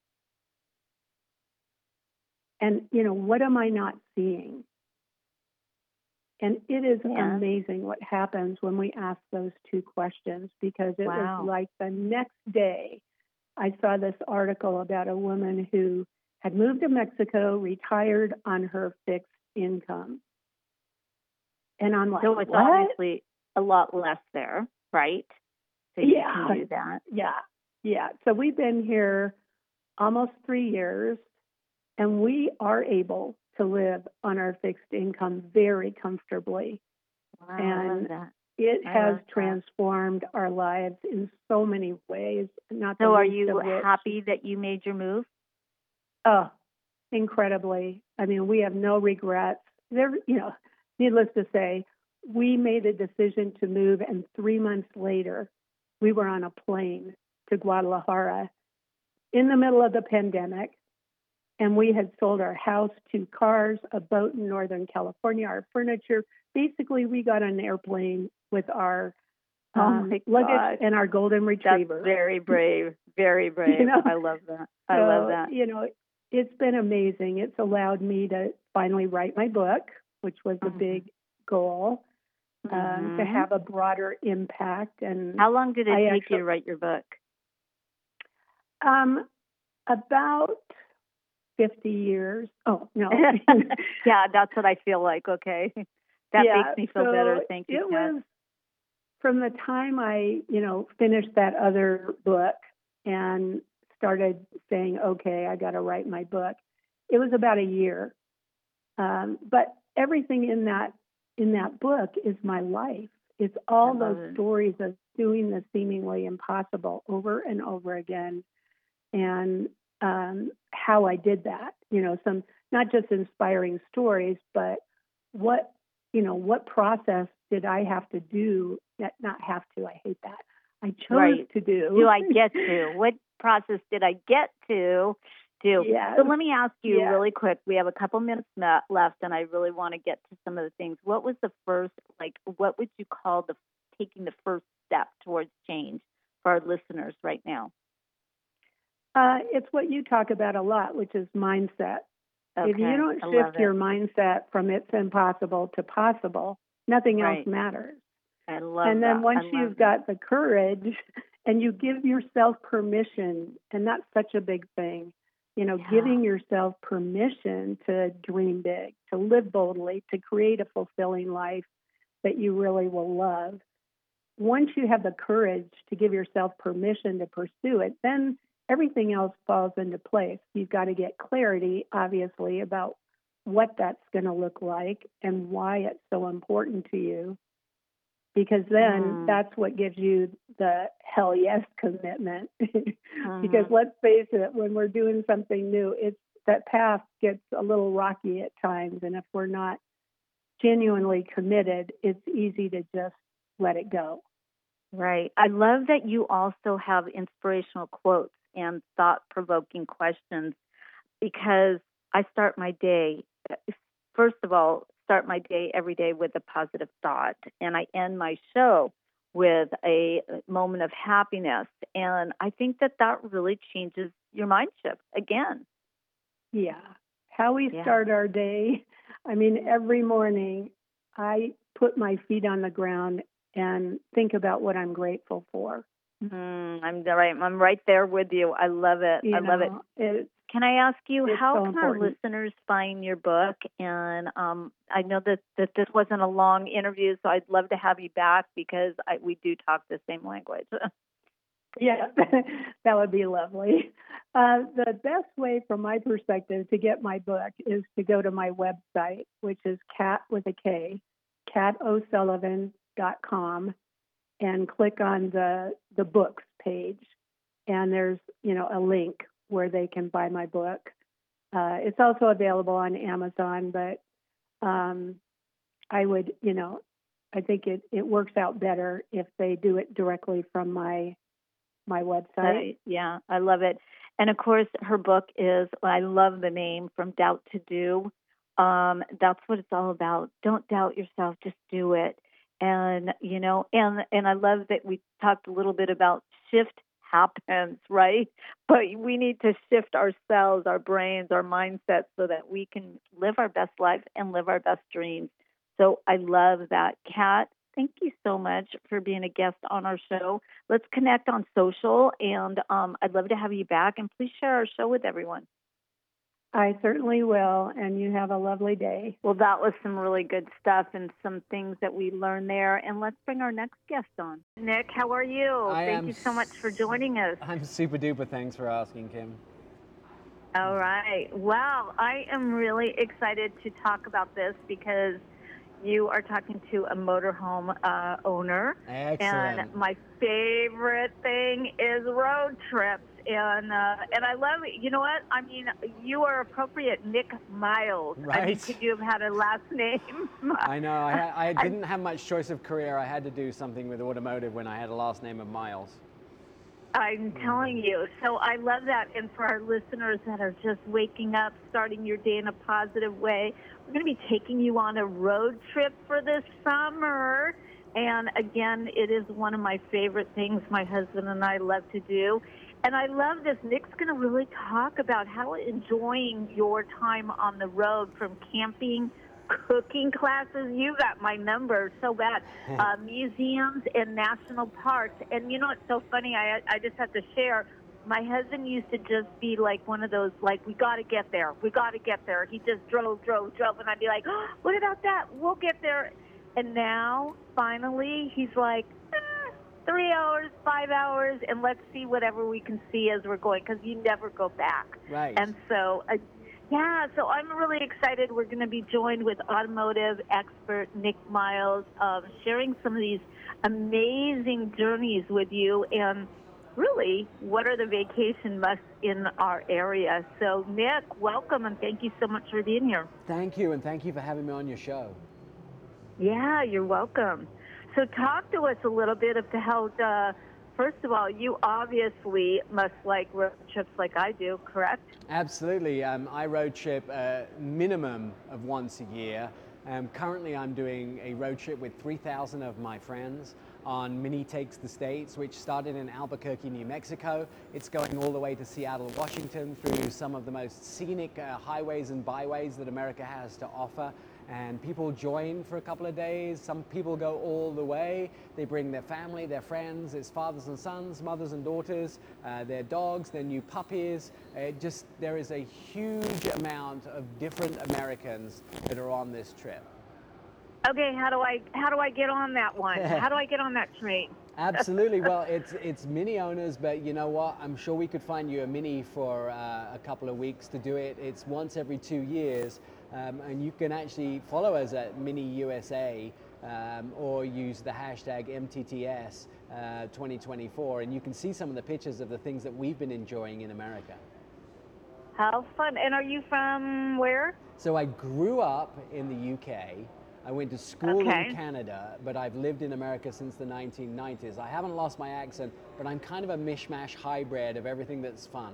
And, you know, what am I not seeing? And it is Yeah. amazing what happens when we ask those two questions, because it Wow. was like the next day I saw this article about a woman who had moved to Mexico, retired on her fixed income. And I'm like, So it's what? obviously a lot less there, right? So you Yeah. can do that. Yeah. Yeah. So we've been here almost three years, and we are able to live on our fixed income very comfortably. Wow, I And love that. it I has love that. transformed our lives in so many ways. Not the So are least you of which- happy that you made your move? Oh, incredibly. I mean, we have no regrets. There, you know, needless to say, we made a decision to move, and three months later, we were on a plane to Guadalajara in the middle of the pandemic, and we had sold our house, two cars, a boat in Northern California, our furniture. Basically, we got on an airplane with our Oh um, my luggage God. and our golden retriever. That's very brave. Very brave. You know? I love that. I love So, that. You know, it's been amazing. It's allowed me to finally write my book, which was a Mhm. big goal, um, to Mhm. have a broader impact. And How long did it I take actually- you to write your book? um, about fifty years. Oh, no. Yeah, that's what I feel like. Okay. That Yeah, makes me feel so better. Thank you, It Kat. was from the time I, you know, finished that other book and started saying, okay, I got to write my book. It was about a year. Um, but everything in that in that book is my life. It's all I love those it. stories of doing the seemingly impossible over and over again, and um, how I did that. You know, some not just inspiring stories, but what you know, what process did I have to do? That not have to. I hate that. I chose Right. to do. Do I get to? What process did I get to do? Yes. So let me ask you Yeah. really quick. We have a couple minutes me- left, and I really want to get to some of the things. What was the first, like, what would you call the taking the first step towards change for our listeners right now? Uh, it's what you talk about a lot, which is mindset. Okay. If you don't I love shift your it. mindset from it's impossible to possible, nothing Right. else matters. I love And then that. once I love you've that. got the courage and you give yourself permission, and that's such a big thing, you know, Yeah. giving yourself permission to dream big, to live boldly, to create a fulfilling life that you really will love. Once you have the courage to give yourself permission to pursue it, then everything else falls into place. You've got to get clarity, obviously, about what that's going to look like and why it's so important to you. Because then mm. that's what gives you the hell yes commitment. mm-hmm. Because let's face it, when we're doing something new, it's that path gets a little rocky at times. And if we're not genuinely committed, it's easy to just let it go. Right. I love that you also have inspirational quotes and thought-provoking questions, because I start my day, first of all, start my day every day with a positive thought, and I end my show with a moment of happiness. And I think that that really changes your mind shift again. Yeah. How we yeah. start our day. I mean, every morning I put my feet on the ground and think about what I'm grateful for. Mm, I'm right. I'm right there with you. I love it. You I know, love it. It's, can I ask you, how so can important. our listeners find your book? And um, I know that, that this wasn't a long interview, so I'd love to have you back, because I, we do talk the same language. Yeah, that would be lovely. Uh, the best way, from my perspective, to get my book is to go to my website, which is Kat with a K, kat o'sullivan dot com, and click on the the books page. And there's, you know, a link where they can buy my book. Uh, it's also available on Amazon, but um, I would, you know, I think it, it works out better if they do it directly from my my website. Uh, yeah, I love it. And of course, her book is, I love the name, From Doubt to Do. Um, that's what it's all about. Don't doubt yourself, just do it. And, you know, and, and I love that we talked a little bit about shift happens, right? But we need to shift ourselves, our brains, our mindsets, so that we can live our best life and live our best dreams. So I love that. Kat, thank you so much for being a guest on our show. Let's connect on social, and um, I'd love to have you back. And please share our show with everyone. I certainly will, and you have a lovely day. Well, that was some really good stuff and some things that we learned there. And let's bring our next guest on. Nick, how are you? I Thank you so much for joining us. I'm super duper. Thanks for asking, Kim. All right. Well, I am really excited to talk about this, because you are talking to a motorhome uh, owner. Excellent. And my favorite thing is road trips. And uh, and I love it. You know what? I mean, you are appropriate, Nick Miles. Right. I mean, could you have had a last name? I know. I, I didn't have much choice of career. I had to do something with automotive when I had a last name of Miles. I'm telling you. So I love that. And for our listeners that are just waking up, starting your day in a positive way, we're going to be taking you on a road trip for this summer. And again, it is one of my favorite things my husband and I love to do. And I love this. Nick's going to really talk about how enjoying your time on the road, from camping, cooking classes. You got my number so bad. Uh, museums and national parks. And you know what's so funny? I I just have to share. My husband used to just be like one of those, like, we got to get there. We got to get there. He just drove, drove, drove. And I'd be like, oh, what about that? We'll get there. And now, finally, he's like, eh, three hours, five hours, and let's see whatever we can see as we're going, because you never go back. Right. And so, uh, yeah, so I'm really excited. We're going to be joined with automotive expert Nick Miles, um, sharing some of these amazing journeys with you, and really, what are the vacation musts in our area? So, Nick, welcome, and thank you so much for being here. Thank you, and thank you for having me on your show. Yeah, you're welcome. So talk to us a little bit of how, uh, first of all, you obviously must like road trips like I do, correct? Absolutely. Um, I road trip a minimum of once a year. Um, currently, I'm doing a road trip with three thousand of my friends on Mini Takes the States, which started in Albuquerque, New Mexico. It's going all the way to Seattle, Washington, through some of the most scenic uh, highways and byways that America has to offer. And people join for a couple of days. Some people go all the way. They bring their family, their friends. It's fathers and sons, mothers and daughters, uh, their dogs, their new puppies. It just, there is a huge amount of different Americans that are on this trip. Okay, how do I how do I get on that one? How do I get on that train? Absolutely. Well, it's it's mini owners, but you know what? I'm sure we could find you a mini for uh, a couple of weeks to do it. It's once every two years, um, and you can actually follow us at Mini U S A um, or use the hashtag M T T S uh, twenty twenty-four, and you can see some of the pictures of the things that we've been enjoying in America. How fun. And are you from where? So I grew up in the U K. I went to school Okay. in Canada, but I've lived in America since the nineteen nineties. I haven't lost my accent, but I'm kind of a mishmash hybrid of everything that's fun.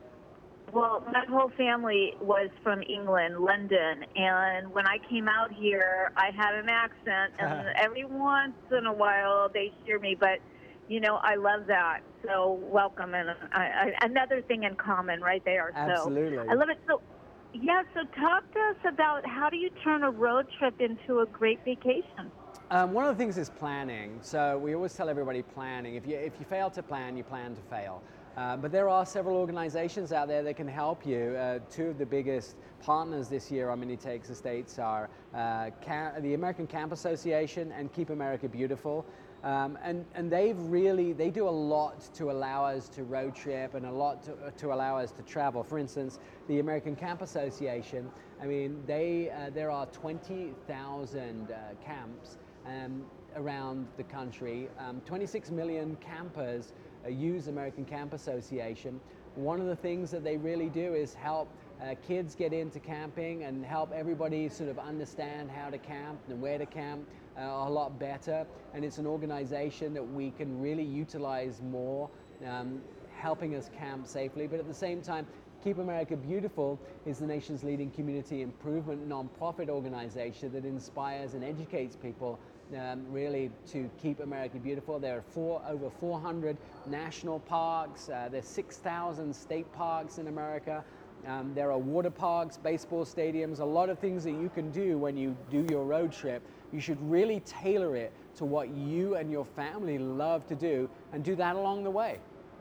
Well, my whole family was from England, London, and when I came out here, I had an accent, and every once in a while they hear me, but, you know, I love that. So welcome, and I, I, another thing in common right there. Absolutely. So I love it. So, yeah, so talk to us about how do you turn a road trip into a great vacation? Um, one of the things is planning. So we always tell everybody planning. If you, if you fail to plan, you plan to fail. Uh, but there are several organizations out there that can help you. Uh, two of the biggest partners this year on Mini Takes the States are uh, the American Camp Association and Keep America Beautiful. Um, and, and they've really, they do a lot to allow us to road trip and a lot to, to allow us to travel. For instance, the American Camp Association, I mean, they, uh, there are twenty thousand uh, camps um, around the country. Um, twenty-six million campers uh, use American Camp Association. One of the things that they really do is help uh, kids get into camping and help everybody sort of understand how to camp and where to camp uh, a lot better. And it's an organization that we can really utilize more, um, helping us camp safely. But at the same time, Keep America Beautiful is the nation's leading community improvement nonprofit organization that inspires and educates people um, really to keep America beautiful. There are four, over four hundred national parks. Uh, there's six thousand state parks in America. Um, there are water parks, baseball stadiums, a lot of things that you can do when you do your road trip. You should really tailor it to what you and your family love to do and do that along the way.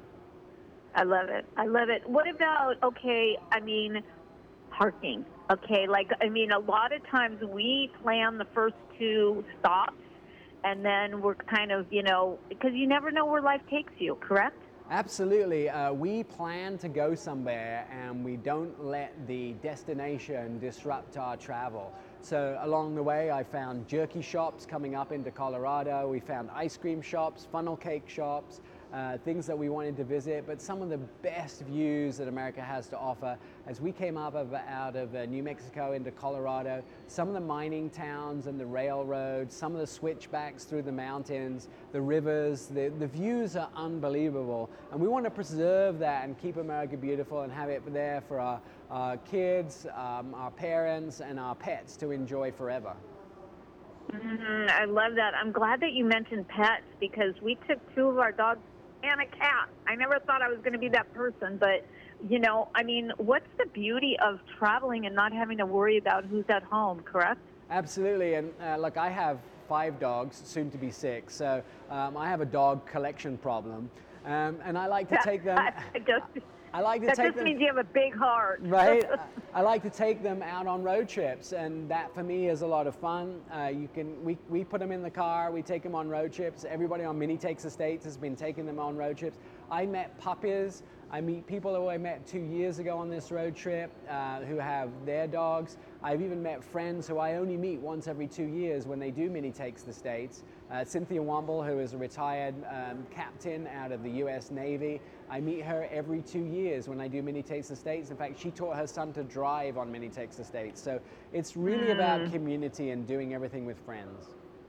I love it. I love it. What about, okay, I mean, parking? Okay, like, I mean, a lot of times we plan the first two stops and then we're kind of, you know, because you never know where life takes you, correct? Absolutely. Uh, we plan to go somewhere and we don't let the destination disrupt our travel. So along the way, I found jerky shops coming up into Colorado. We found ice cream shops, funnel cake shops, uh, things that we wanted to visit, but some of the best views that America has to offer. As we came up of, out of uh, New Mexico into Colorado, some of the mining towns and the railroads, some of the switchbacks through the mountains, the rivers, the, the views are unbelievable. And we want to preserve that and keep America beautiful and have it there for our, our kids, um, our parents, and our pets to enjoy forever. Mm-hmm. I love that. I'm glad that you mentioned pets because we took two of our dogs and a cat. I never thought I was going to be that person, but, you know, I mean, what's the beauty of traveling and not having to worry about who's at home, correct? Absolutely. And uh, look, I have five dogs, soon to be six, so um, I have a dog collection problem. Um, and I like to take them. I just, I like to that take just them. means you have a big heart, Right? I like to take them out on road trips, and that for me is a lot of fun. Uh, you can we we put them in the car, we take them on road trips. Everybody on Mini Takes the States has been taking them on road trips. I met puppies. I meet people who I met two years ago on this road trip uh, who have their dogs. I've even met friends who I only meet once every two years when they do Mini Takes the States. Uh, Cynthia Womble, who is a retired um, captain out of the U S Navy. I meet her every two years when I do Mini Takes the States. In fact, she taught her son to drive on Mini Takes the States. So it's really mm. about community and doing everything with friends.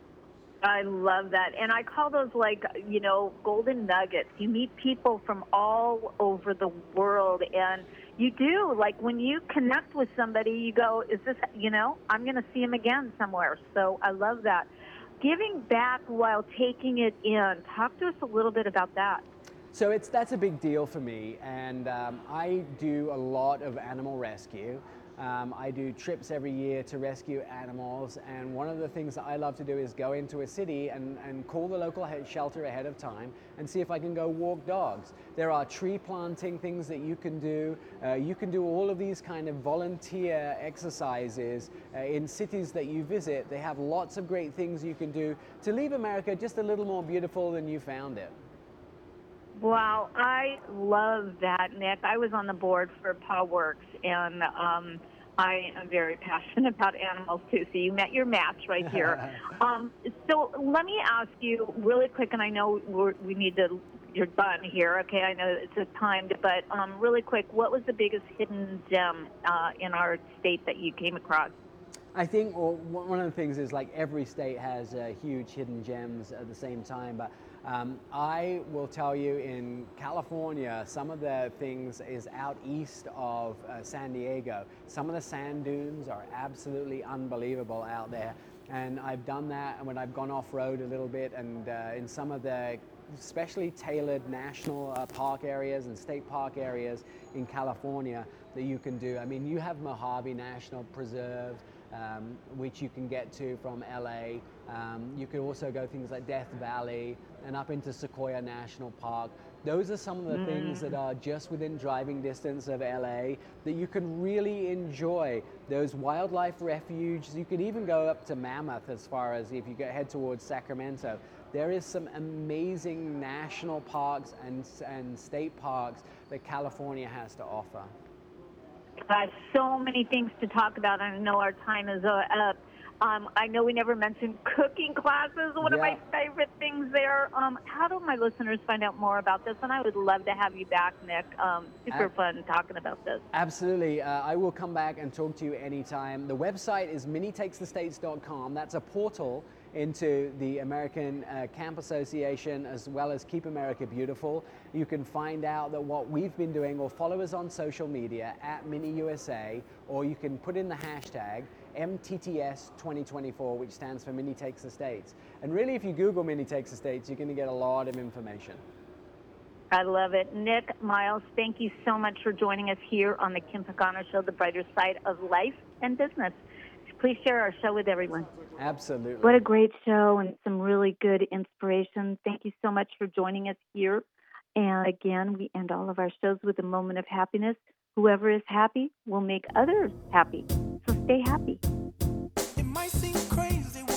I love that. And I call those like, you know, golden nuggets. You meet people from all over the world and you do, like when you connect with somebody, you go, is this, you know, I'm going to see him again somewhere. So I love that. Giving back while taking it in. Talk to us a little bit about that. So it's that's a big deal for me, and um, I do a lot of animal rescue. Um, I do trips every year to rescue animals, and one of the things that I love to do is go into a city and, and call the local shelter ahead of time and see if I can go walk dogs. There are tree planting things that you can do. Uh, you can do all of these kind of volunteer exercises uh, in cities that you visit. They have lots of great things you can do to leave America just a little more beautiful than you found it. Wow, I love that, Nick. I was on the board for PawWorks, and um, I am very passionate about animals, too. So you met your match right here. um, so let me ask you really quick, and I know we're, we need to, you're done here, okay? I know it's a timed, but um, really quick, what was the biggest hidden gem uh, in our state that you came across? I think well, one of the things is like every state has uh, huge hidden gems at the same time, but um, I will tell you in California, some of the things is out east of uh, San Diego. Some of the sand dunes are absolutely unbelievable out there. And I've done that when I've gone off-road a little bit, and uh, in some of the especially tailored national uh, park areas and state park areas in California that you can do. I mean, you have Mojave National Preserve, Um, which you can get to from L A. Um, you could also go things like Death Valley and up into Sequoia National Park. Those are some of the mm. things that are just within driving distance of L A that you can really enjoy. Those wildlife refuges, you could even go up to Mammoth as far as if you go head towards Sacramento. There is some amazing national parks and, and state parks that California has to offer. Uh, so many things to talk about. I know our time is uh, up. Um, I know we never mentioned cooking classes, one yeah. of my favorite things there. Um, how do my listeners find out more about this? And I would love to have you back, Nick. Um, super Ab- fun talking about this. Absolutely. Uh, I will come back and talk to you anytime. The website is mini takes the states dot com. That's a portal into the American uh, Camp Association, as well as Keep America Beautiful. You can find out that what we've been doing, or follow us on social media at Mini U S A, or you can put in the hashtag M T T S twenty twenty-four, which stands for Mini Takes the States. And really, if you Google Mini Takes the States, you're going to get a lot of information. I love it. Nick Miles, thank you so much for joining us here on the Kim Pagano Show, the brighter side of life and business. Please share our show with everyone. Absolutely. What a great show and some really good inspiration. Thank you so much for joining us here. And again, we end all of our shows with a moment of happiness. Whoever is happy will make others happy. So stay happy. It might seem crazy.